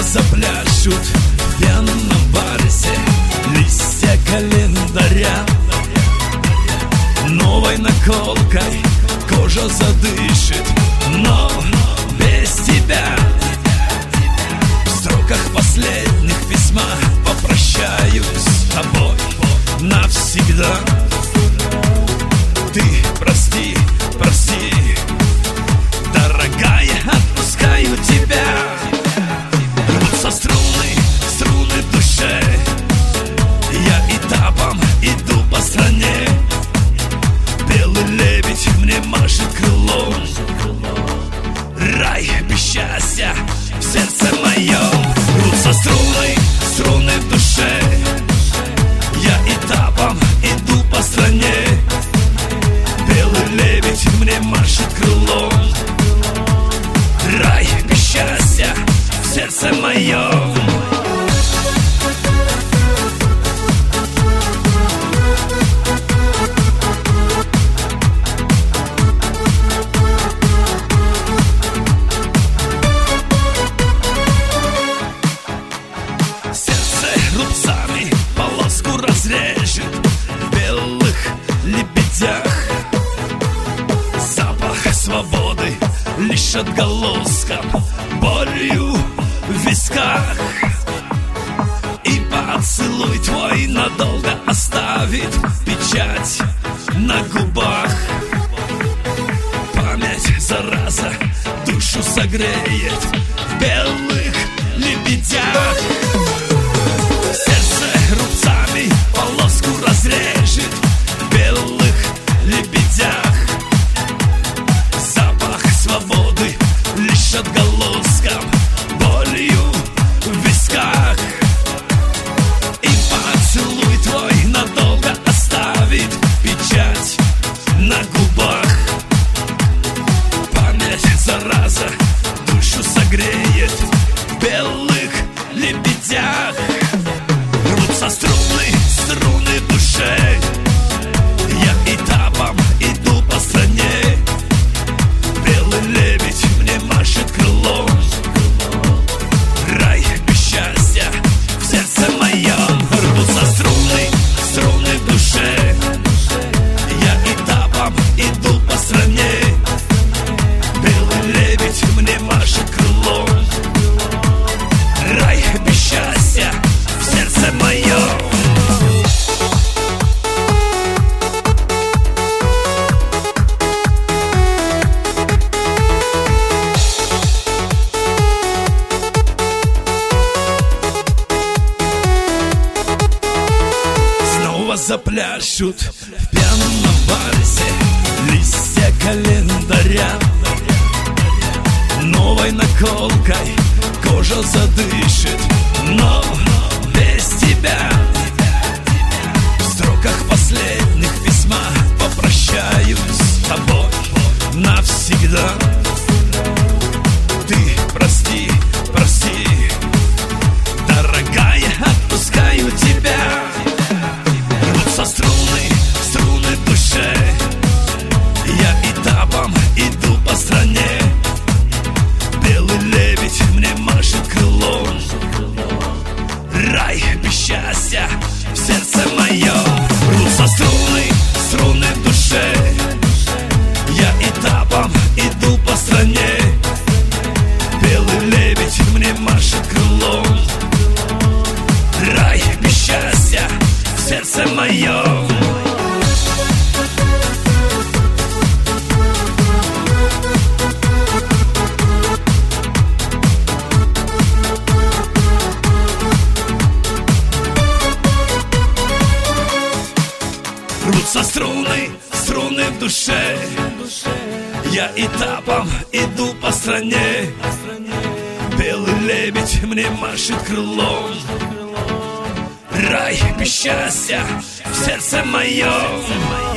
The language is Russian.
запляшут в пенном вальсе листья календаря. Новой наколкой кожа задышит, но без тебя. В строках последних письма попрощаюсь с тобой навсегда. Ты прости, прости, дорогая, отпускаю тебя. Рвутся струны, струны в душе. Я этапом иду по стране. Белый лебедь мне машет крылом. Рай без счастья в сердце моем. Рвутся струны, струны в душе. Я этапом иду по стране. Белый лебедь мне машет крылом. Рай без счастья в сердце моем. Рубцами полоску разрежет в белых лебедях. Запах свободы лишь отголоском, болью в висках. И поцелуй твой надолго оставит печать на губах. Память, зараза, душу согреет в белых лебедях. Рубцами полоску разрежет в белых лебедях. Запах свободы лишь отголоском, болью в висках. И поцелуй твой надолго оставит печать на губах. Память, зараза, душу согреет в белых лебедях. Рвутся струны, струны в душе. Я этапом иду по стране. Белый лебедь мне машет крылом. Рай без счастья в сердце моем. Рвутся струны, струны в душе. Я этапом иду по стране. Белый лебедь мне машет крылом. Рай без счастья в сердце моем. Снова запляшут в пьяном вальсе листья календаря. Новой наколкой кожа задышит, но без тебя. В строках последних письма попрощаюсь с тобой навсегда. Ты прости, прости, дорогая, отпускаю тебя. Рвутся струны, струны в душе. Я этапом иду по стране. Белый лебедь мне машет крылом. Рай без счастья в сердце моем. Рвутся струны, струны в душе. Я этапом иду по стране. Белый лебедь мне машет крылом. Рай без счастья в сердце моем. Рвутся струны, струны в душе. Я этапом иду по стране. Белый лебедь мне машет крылом. Рай без счастья в сердце моем.